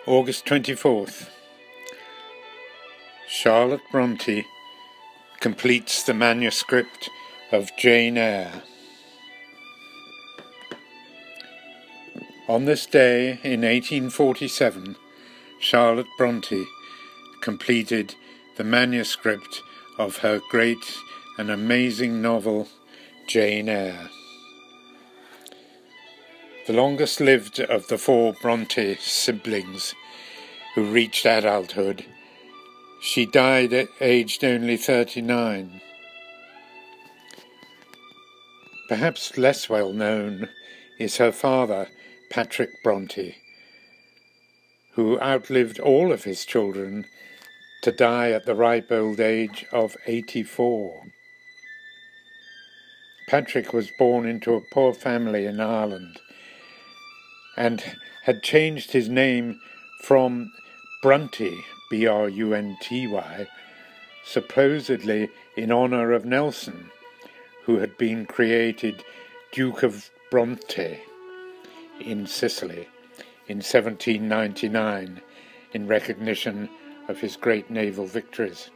August 24th. Charlotte Brontë completes the manuscript of Jane Eyre. On this day in 1847, Charlotte Brontë completed the manuscript of her great and amazing novel, Jane Eyre. The longest lived of the four Brontë siblings who reached adulthood, she died aged only 39. Perhaps less well known is her father, Patrick Brontë, who outlived all of his children to die at the ripe old age of 84. Patrick was born into a poor family in Ireland and had changed his name from Brunty, B-R-U-N-T-Y, supposedly in honour of Nelson, who had been created Duke of Bronte in Sicily in 1799 in recognition of his great naval victories.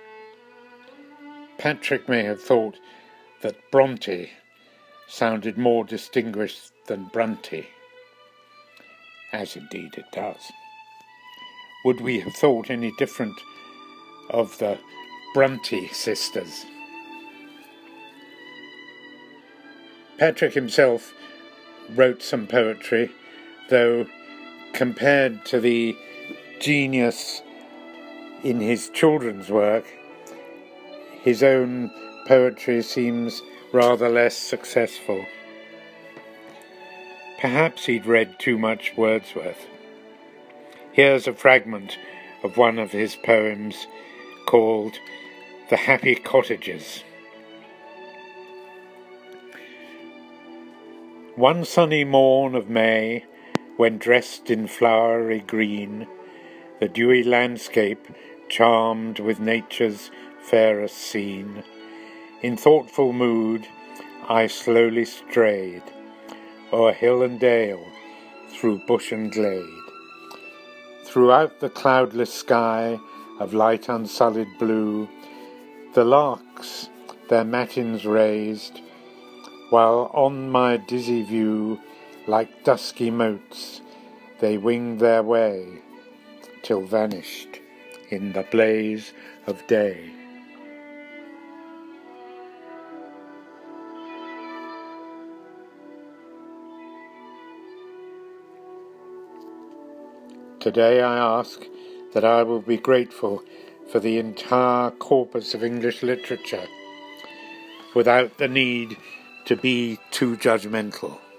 Patrick may have thought that Brontë sounded more distinguished than Brunty, as indeed it does. Would we have thought any different of the Brontë sisters? Patrick himself wrote some poetry, though compared to the genius in his children's work, his own poetry seems rather less successful. Perhaps he'd read too much Wordsworth. Here's a fragment of one of his poems called The Happy Cottagers. One sunny morn of May, when dressed in flowery green, the dewy landscape charmed with nature's fairest scene, in thoughtful mood I slowly strayed o'er hill and dale, through bush and glade. Throughout the cloudless sky of light unsullied blue, the larks their matins raised, while on my dizzy view, like dusky motes, they winged their way, till vanished in the blaze of day. Today I ask that I will be grateful for the entire corpus of English literature, without the need to be too judgmental.